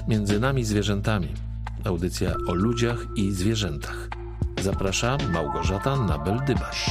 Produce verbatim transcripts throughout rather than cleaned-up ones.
Między nami zwierzętami. Audycja o ludziach i zwierzętach. Zaprasza Małgorzata Nabel-Dybaś.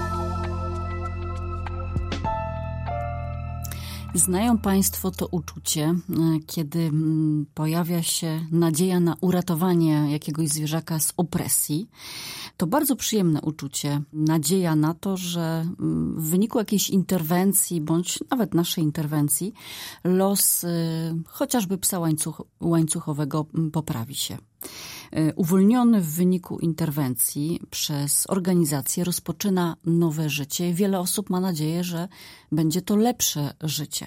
Znają Państwo to uczucie, kiedy pojawia się nadzieja na uratowanie jakiegoś zwierzaka z opresji. To bardzo przyjemne uczucie. Nadzieja na to, że w wyniku jakiejś interwencji, bądź nawet naszej interwencji, los chociażby psa łańcuch, łańcuchowego poprawi się. Uwolniony w wyniku interwencji przez organizację rozpoczyna nowe życie. Wiele osób ma nadzieję, że będzie to lepsze życie.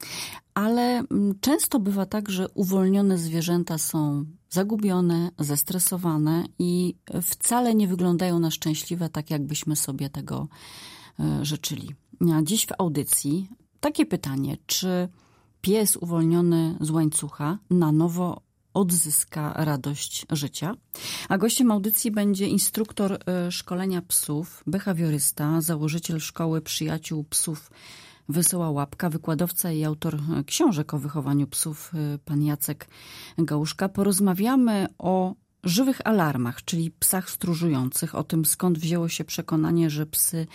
Ale często bywa tak, że uwolnione zwierzęta są zagubione, zestresowane i wcale nie wyglądają na szczęśliwe, tak jakbyśmy sobie tego życzyli. A dziś w audycji takie pytanie, czy pies uwolniony z łańcucha na nowo odzyska radość życia. A gościem audycji będzie instruktor szkolenia psów, behawiorysta, założyciel szkoły przyjaciół psów Wesoła Łapka, wykładowca i autor książek o wychowaniu psów, pan Jacek Gałuszka. Porozmawiamy o żywych alarmach, czyli psach stróżujących, o tym, skąd wzięło się przekonanie, że psy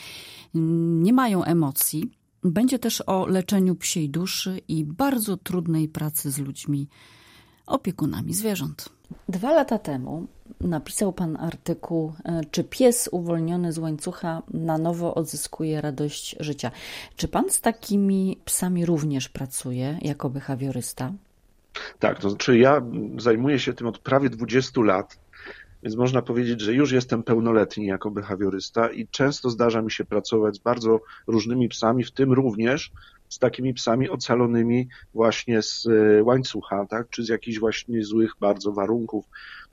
nie mają emocji. Będzie też o leczeniu psiej duszy i bardzo trudnej pracy z ludźmi, opiekunami zwierząt. Dwa lata temu napisał pan artykuł, czy pies uwolniony z łańcucha na nowo odzyskuje radość życia. Czy pan z takimi psami również pracuje jako behawiorysta? Tak, to znaczy ja zajmuję się tym od prawie dwudziestu lat, więc można powiedzieć, że już jestem pełnoletni jako behawiorysta i często zdarza mi się pracować z bardzo różnymi psami, w tym również z takimi psami ocalonymi właśnie z łańcucha, tak, czy z jakichś właśnie złych bardzo warunków,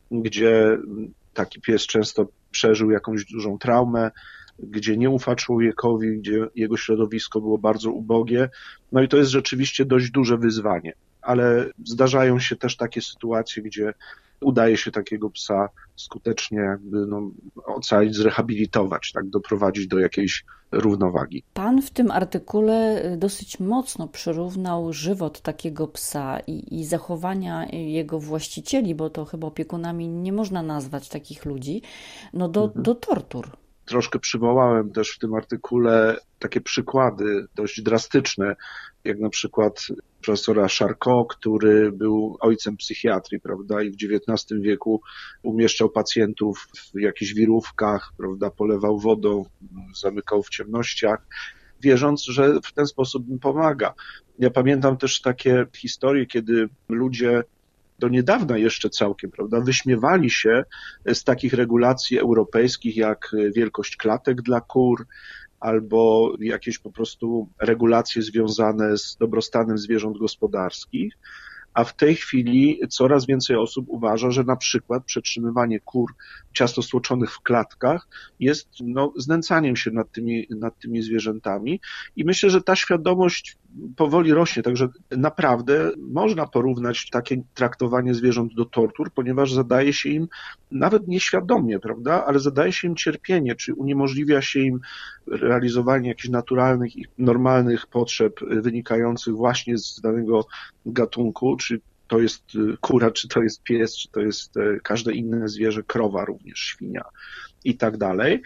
gdzie taki pies często przeżył jakąś dużą traumę, gdzie nie ufa człowiekowi, gdzie jego środowisko było bardzo ubogie. No i to jest rzeczywiście dość duże wyzwanie, ale zdarzają się też takie sytuacje, gdzie udaje się takiego psa skutecznie jakby no, ocalić, zrehabilitować, tak, doprowadzić do jakiejś równowagi. Pan w tym artykule dosyć mocno przyrównał żywot takiego psa i, i zachowania jego właścicieli, bo to chyba opiekunami nie można nazwać takich ludzi, no do, mhm. do tortur. Troszkę przywołałem też w tym artykule takie przykłady dość drastyczne, jak na przykład profesora Charcot, który był ojcem psychiatrii, prawda, i w dziewiętnastym wieku umieszczał pacjentów w jakichś wirówkach, prawda, polewał wodą, zamykał w ciemnościach, wierząc, że w ten sposób im pomaga. Ja pamiętam też takie historie, kiedy ludzie do niedawna jeszcze całkiem, prawda, wyśmiewali się z takich regulacji europejskich jak wielkość klatek dla kur, albo jakieś po prostu regulacje związane z dobrostanem zwierząt gospodarskich, a w tej chwili coraz więcej osób uważa, że na przykład przetrzymywanie kur ciasto stłoczonych w klatkach jest no, znęcaniem się nad tymi, nad tymi zwierzętami i myślę, że ta świadomość powoli rośnie, także naprawdę można porównać takie traktowanie zwierząt do tortur, ponieważ zadaje się im, nawet nieświadomie, prawda, ale zadaje się im cierpienie, czy uniemożliwia się im realizowanie jakichś naturalnych i normalnych potrzeb wynikających właśnie z danego gatunku, czy to jest kura, czy to jest pies, czy to jest każde inne zwierzę, krowa również, świnia i tak dalej.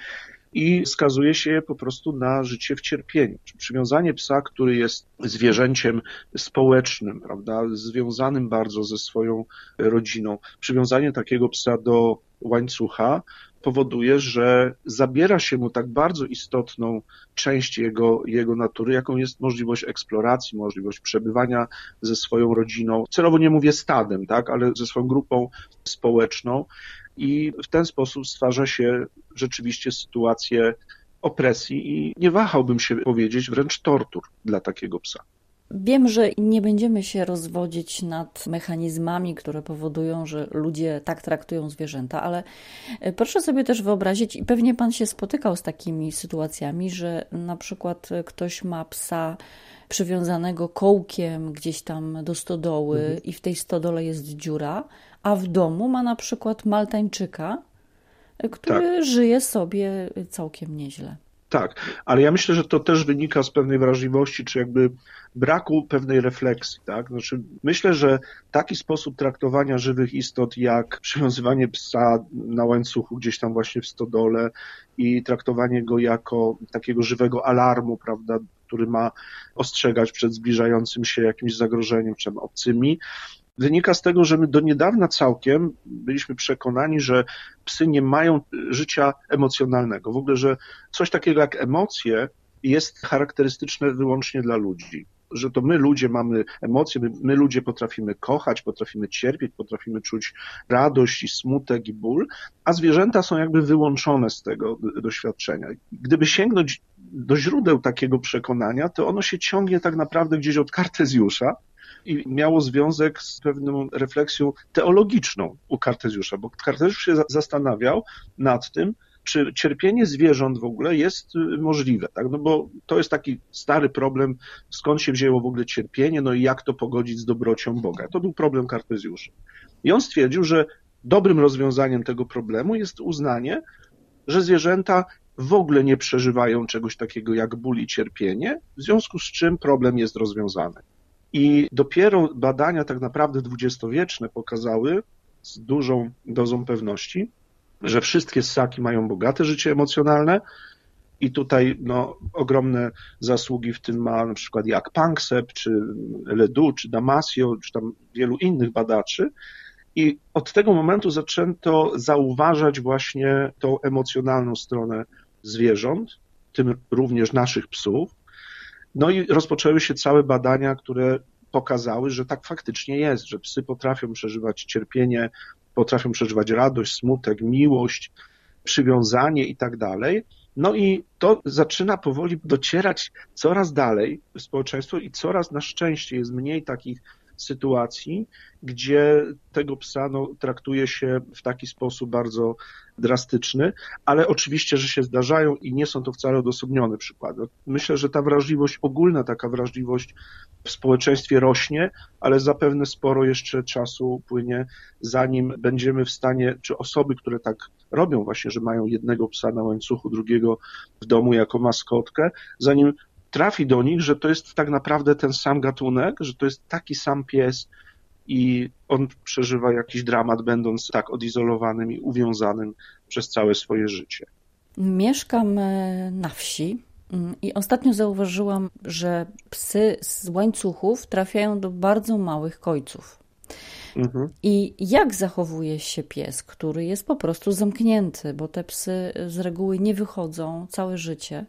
I skazuje się je po prostu na życie w cierpieniu. Przywiązanie psa, który jest zwierzęciem społecznym, prawda, związanym bardzo ze swoją rodziną, przywiązanie takiego psa do łańcucha powoduje, że zabiera się mu tak bardzo istotną część jego, jego natury, jaką jest możliwość eksploracji, możliwość przebywania ze swoją rodziną, celowo nie mówię stadem, tak, ale ze swoją grupą społeczną i w ten sposób stwarza się rzeczywiście sytuację opresji i nie wahałbym się powiedzieć wręcz tortur dla takiego psa. Wiem, że nie będziemy się rozwodzić nad mechanizmami, które powodują, że ludzie tak traktują zwierzęta, ale proszę sobie też wyobrazić, i pewnie pan się spotykał z takimi sytuacjami, że na przykład ktoś ma psa przywiązanego kołkiem gdzieś tam do stodoły mhm. i w tej stodole jest dziura, a w domu ma na przykład maltańczyka, który tak. żyje sobie całkiem nieźle. Tak, ale ja myślę, że to też wynika z pewnej wrażliwości, czy jakby braku pewnej refleksji, tak? Znaczy, myślę, że taki sposób traktowania żywych istot, jak przywiązywanie psa na łańcuchu gdzieś tam właśnie w stodole i traktowanie go jako takiego żywego alarmu, prawda, który ma ostrzegać przed zbliżającym się jakimś zagrożeniem, czy obcymi, wynika z tego, że my do niedawna całkiem byliśmy przekonani, że psy nie mają życia emocjonalnego. W ogóle, że coś takiego jak emocje jest charakterystyczne wyłącznie dla ludzi. Że to my ludzie mamy emocje, my, my ludzie potrafimy kochać, potrafimy cierpieć, potrafimy czuć radość i smutek i ból, a zwierzęta są jakby wyłączone z tego doświadczenia. Gdyby sięgnąć do źródeł takiego przekonania, to ono się ciągnie tak naprawdę gdzieś od Kartezjusza, i miało związek z pewną refleksją teologiczną u Kartezjusza, bo Kartezjusz się zastanawiał nad tym, czy cierpienie zwierząt w ogóle jest możliwe, tak? No bo to jest taki stary problem, skąd się wzięło w ogóle cierpienie, no i jak to pogodzić z dobrocią Boga. To był problem Kartezjusza. I on stwierdził, że dobrym rozwiązaniem tego problemu jest uznanie, że zwierzęta w ogóle nie przeżywają czegoś takiego jak ból i cierpienie, w związku z czym problem jest rozwiązany. I dopiero badania tak naprawdę dwudziestowieczne pokazały z dużą dozą pewności, że wszystkie ssaki mają bogate życie emocjonalne i tutaj no, ogromne zasługi w tym ma na przykład jak Panksepp, czy Ledoux, czy Damasio, czy tam wielu innych badaczy. I od tego momentu zaczęto zauważać właśnie tą emocjonalną stronę zwierząt, w tym również naszych psów. No i rozpoczęły się całe badania, które pokazały, że tak faktycznie jest, że psy potrafią przeżywać cierpienie, potrafią przeżywać radość, smutek, miłość, przywiązanie i tak dalej. No i to zaczyna powoli docierać coraz dalej w społeczeństwo i coraz na szczęście jest mniej takich sytuacji, gdzie tego psa no, traktuje się w taki sposób bardzo drastyczny, ale oczywiście, że się zdarzają i nie są to wcale odosobnione przykłady. Myślę, że ta wrażliwość, ogólna taka wrażliwość w społeczeństwie rośnie, ale zapewne sporo jeszcze czasu płynie, zanim będziemy w stanie, czy osoby, które tak robią właśnie, że mają jednego psa na łańcuchu, drugiego w domu jako maskotkę, zanim trafi do nich, że to jest tak naprawdę ten sam gatunek, że to jest taki sam pies i on przeżywa jakiś dramat, będąc tak odizolowanym i uwiązanym przez całe swoje życie. Mieszkam na wsi i ostatnio zauważyłam, że psy z łańcuchów trafiają do bardzo małych kojców. Mhm. I jak zachowuje się pies, który jest po prostu zamknięty, bo te psy z reguły nie wychodzą całe życie.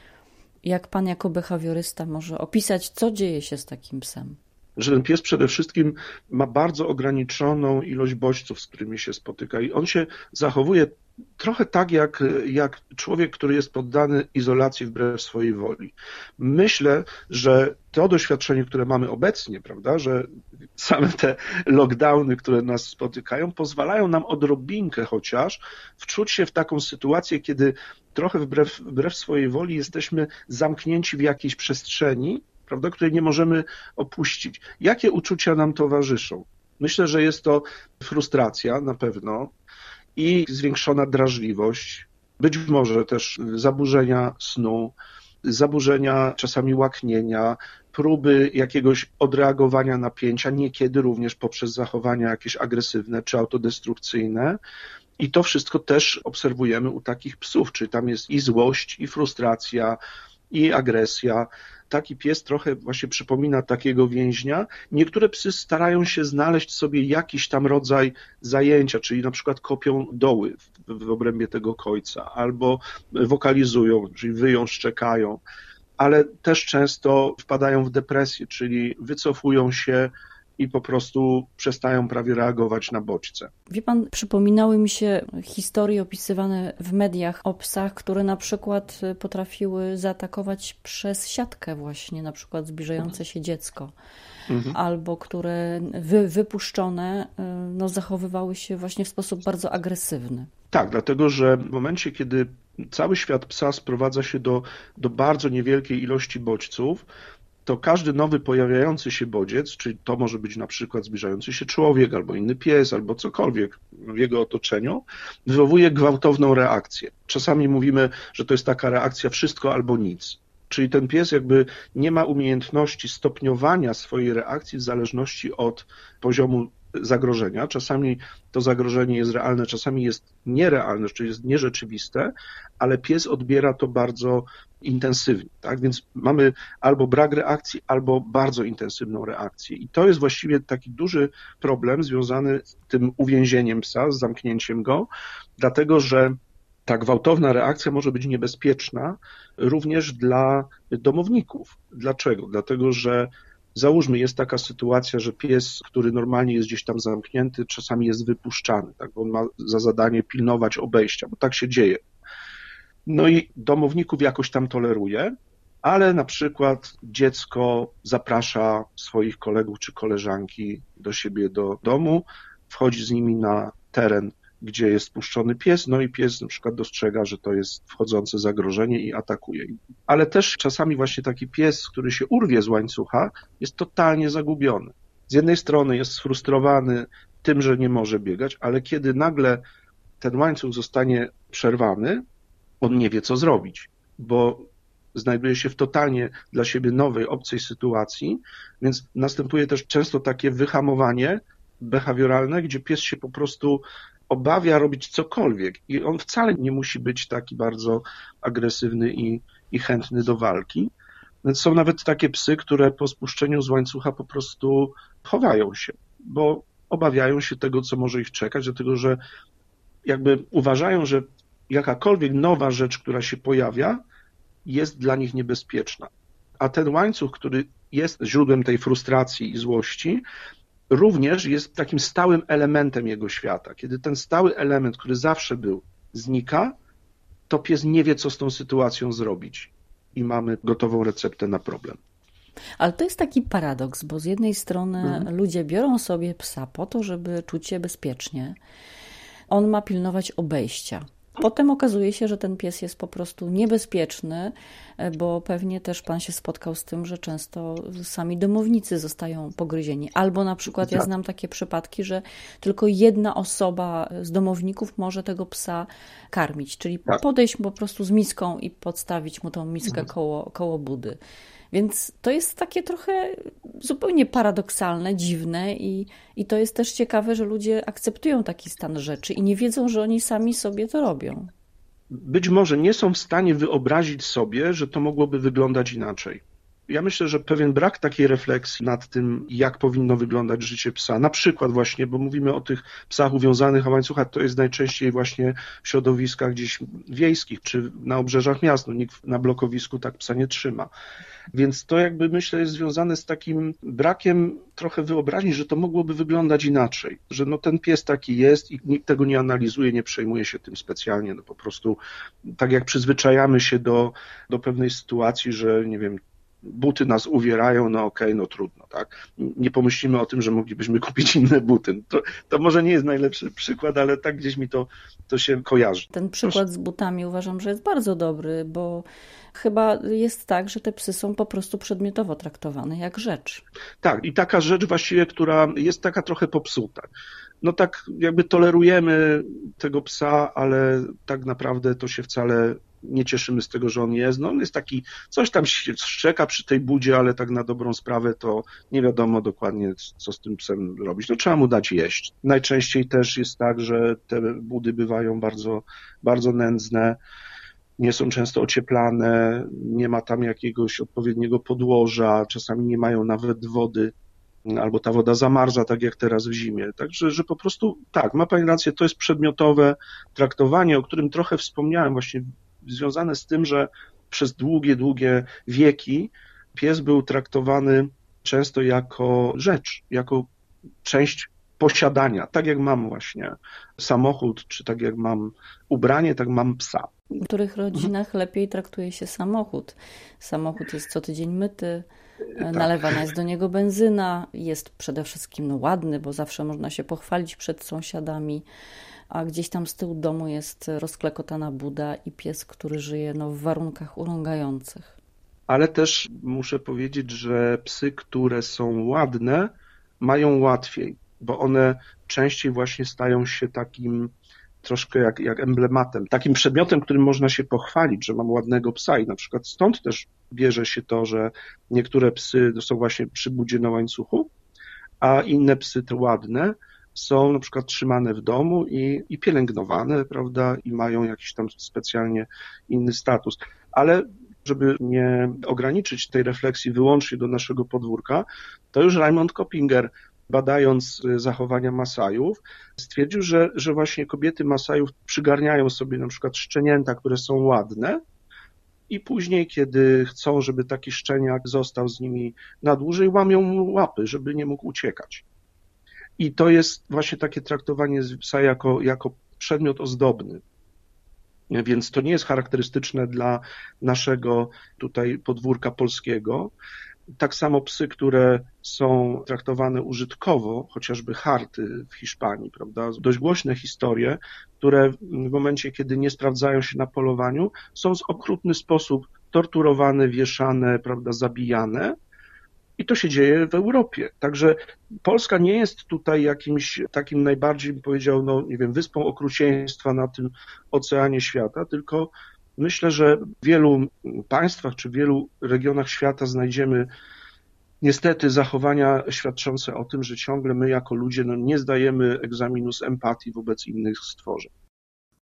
Jak pan jako behawiorysta może opisać, co dzieje się z takim psem? Że ten pies przede wszystkim ma bardzo ograniczoną ilość bodźców, z którymi się spotyka i on się zachowuje trochę tak jak, jak człowiek, który jest poddany izolacji wbrew swojej woli. Myślę, że to doświadczenie, które mamy obecnie, prawda, że same te lockdowny, które nas spotykają, pozwalają nam odrobinkę chociaż wczuć się w taką sytuację, kiedy trochę wbrew, wbrew swojej woli jesteśmy zamknięci w jakiejś przestrzeni, prawda, której nie możemy opuścić. Jakie uczucia nam towarzyszą? Myślę, że jest to frustracja na pewno i zwiększona drażliwość, być może też zaburzenia snu, zaburzenia czasami łaknienia, próby jakiegoś odreagowania napięcia, niekiedy również poprzez zachowania jakieś agresywne czy autodestrukcyjne. I to wszystko też obserwujemy u takich psów, czyli tam jest i złość, i frustracja, i agresja. Taki pies trochę właśnie przypomina takiego więźnia. Niektóre psy starają się znaleźć sobie jakiś tam rodzaj zajęcia, czyli na przykład kopią doły w, w obrębie tego kojca, albo wokalizują, czyli wyją, szczekają, ale też często wpadają w depresję, czyli wycofują się i po prostu przestają prawie reagować na bodźce. Wie pan, przypominały mi się historie opisywane w mediach o psach, które na przykład potrafiły zaatakować przez siatkę właśnie, na przykład zbliżające się dziecko, mhm. albo które wy, wypuszczone no, zachowywały się właśnie w sposób bardzo agresywny. Tak, dlatego że w momencie, kiedy cały świat psa sprowadza się do, do bardzo niewielkiej ilości bodźców, to każdy nowy pojawiający się bodziec, czyli to może być na przykład zbliżający się człowiek, albo inny pies, albo cokolwiek w jego otoczeniu, wywołuje gwałtowną reakcję. Czasami mówimy, że to jest taka reakcja wszystko albo nic. Czyli ten pies jakby nie ma umiejętności stopniowania swojej reakcji w zależności od poziomu zagrożenia. Czasami to zagrożenie jest realne, czasami jest nierealne, czyli jest nierzeczywiste, ale pies odbiera to bardzo intensywnie. Tak? Więc mamy albo brak reakcji, albo bardzo intensywną reakcję. I to jest właściwie taki duży problem związany z tym uwięzieniem psa, z zamknięciem go, dlatego że ta gwałtowna reakcja może być niebezpieczna również dla domowników. Dlaczego? Dlatego, że załóżmy, jest taka sytuacja, że pies, który normalnie jest gdzieś tam zamknięty, czasami jest wypuszczany, tak? Bo on ma za zadanie pilnować obejścia, bo tak się dzieje. No i domowników jakoś tam toleruje, ale na przykład dziecko zaprasza swoich kolegów czy koleżanki do siebie do domu, wchodzi z nimi na teren, gdzie jest puszczony pies, no i pies na przykład dostrzega, że to jest wchodzące zagrożenie i atakuje. Ale też czasami właśnie taki pies, który się urwie z łańcucha, jest totalnie zagubiony. Z jednej strony jest sfrustrowany tym, że nie może biegać, ale kiedy nagle ten łańcuch zostanie przerwany, on nie wie, co zrobić, bo znajduje się w totalnie dla siebie nowej, obcej sytuacji, więc następuje też często takie wyhamowanie behawioralne, gdzie pies się po prostu obawia robić cokolwiek i on wcale nie musi być taki bardzo agresywny i, i chętny do walki. Więc są nawet takie psy, które po spuszczeniu z łańcucha po prostu chowają się, bo obawiają się tego, co może ich czekać, dlatego że jakby uważają, że jakakolwiek nowa rzecz, która się pojawia, jest dla nich niebezpieczna. A ten łańcuch, który jest źródłem tej frustracji i złości, również jest takim stałym elementem jego świata. Kiedy ten stały element, który zawsze był, znika, to pies nie wie, co z tą sytuacją zrobić. I mamy gotową receptę na problem. Ale to jest taki paradoks, bo z jednej strony mhm. ludzie biorą sobie psa po to, żeby czuć się bezpiecznie. On ma pilnować obejścia. Potem okazuje się, że ten pies jest po prostu niebezpieczny, bo pewnie też pan się spotkał z tym, że często sami domownicy zostają pogryzieni. Albo na przykład ja znam takie przypadki, że tylko jedna osoba z domowników może tego psa karmić, czyli podejść po prostu z miską i podstawić mu tą miskę koło, koło budy. Więc to jest takie trochę zupełnie paradoksalne, dziwne i, i to jest też ciekawe, że ludzie akceptują taki stan rzeczy i nie wiedzą, że oni sami sobie to robią. Być może nie są w stanie wyobrazić sobie, że to mogłoby wyglądać inaczej. Ja myślę, że pewien brak takiej refleksji nad tym, jak powinno wyglądać życie psa, na przykład właśnie, bo mówimy o tych psach uwiązanych na łańcuchach, to jest najczęściej właśnie w środowiskach gdzieś wiejskich, czy na obrzeżach miast, no nikt na blokowisku tak psa nie trzyma. Więc to jakby myślę jest związane z takim brakiem trochę wyobraźni, że to mogłoby wyglądać inaczej, że no ten pies taki jest i nikt tego nie analizuje, nie przejmuje się tym specjalnie, no po prostu tak jak przyzwyczajamy się do, do pewnej sytuacji, że nie wiem, buty nas uwierają, no okej, okay, no trudno, tak? Nie pomyślimy o tym, że moglibyśmy kupić inne buty. To, to może nie jest najlepszy przykład, ale tak gdzieś mi to, to się kojarzy. Ten przykład z butami uważam, że jest bardzo dobry, bo chyba jest tak, że te psy są po prostu przedmiotowo traktowane jak rzecz. Tak, i taka rzecz właściwie, która jest taka trochę popsuta. No tak jakby tolerujemy tego psa, ale tak naprawdę to się wcale nie cieszymy z tego, że on jest. No on jest taki, coś tam się szczeka przy tej budzie, ale tak na dobrą sprawę to nie wiadomo dokładnie, co z tym psem robić. No trzeba mu dać jeść. Najczęściej też jest tak, że te budy bywają bardzo, bardzo nędzne, nie są często ocieplane, nie ma tam jakiegoś odpowiedniego podłoża, czasami nie mają nawet wody, albo ta woda zamarza, tak jak teraz w zimie. Także, że po prostu, tak, ma pani rację, to jest przedmiotowe traktowanie, o którym trochę wspomniałem, właśnie związane z tym, że przez długie, długie wieki pies był traktowany często jako rzecz, jako część posiadania. Tak jak mam właśnie samochód, czy tak jak mam ubranie, tak mam psa. W których rodzinach lepiej traktuje się samochód. Samochód jest co tydzień myty, tak. Nalewana jest do niego benzyna, jest przede wszystkim no, ładny, bo zawsze można się pochwalić przed sąsiadami, a gdzieś tam z tyłu domu jest rozklekotana buda i pies, który żyje no, w warunkach urągających. ale też muszę powiedzieć, że psy, które są ładne, mają łatwiej, bo one częściej właśnie stają się takim troszkę jak, jak emblematem, takim przedmiotem, którym można się pochwalić, że mam ładnego psa i na przykład stąd też bierze się to, że niektóre psy są właśnie przy budzie na łańcuchu, a inne psy te ładne są na przykład trzymane w domu i, i pielęgnowane, prawda, i mają jakiś tam specjalnie inny status. Ale żeby nie ograniczyć tej refleksji wyłącznie do naszego podwórka, to już Raymond Koppinger, badając zachowania Masajów, stwierdził, że, że właśnie kobiety Masajów przygarniają sobie na przykład szczenięta, które są ładne i później, kiedy chcą, żeby taki szczeniak został z nimi na dłużej, łamią mu łapy, żeby nie mógł uciekać. I to jest właśnie takie traktowanie psa jako, jako przedmiot ozdobny. Więc to nie jest charakterystyczne dla naszego tutaj podwórka polskiego. Tak samo psy, które są traktowane użytkowo, chociażby harty w Hiszpanii, prawda? Dość głośne historie, które w momencie, kiedy nie sprawdzają się na polowaniu, są w okrutny sposób torturowane, wieszane, prawda, zabijane. I to się dzieje w Europie. Także Polska nie jest tutaj jakimś takim najbardziej, bym powiedział, no nie wiem, wyspą okrucieństwa na tym oceanie świata, tylko myślę, że w wielu państwach czy w wielu regionach świata znajdziemy niestety zachowania świadczące o tym, że ciągle my jako ludzie no, nie zdajemy egzaminu z empatii wobec innych stworzeń.